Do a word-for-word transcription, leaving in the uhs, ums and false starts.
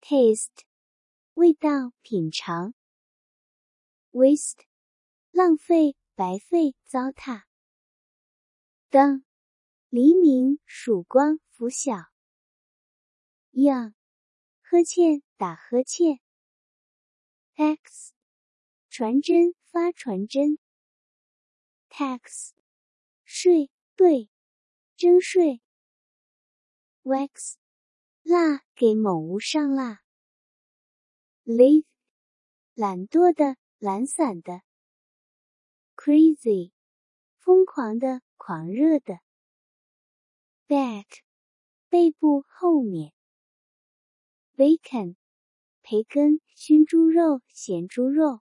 taste 味道品尝 waste 浪费白费糟蹋 dawn 黎明曙光拂晓 yawn 呵欠打呵欠 tax 传真发传真 tax 税对征税 wax 蜡给某物上蜡 lazy 懒惰的懒散的 crazy 疯狂的狂热的 back 背部后面 bacon 培根熏猪肉咸猪肉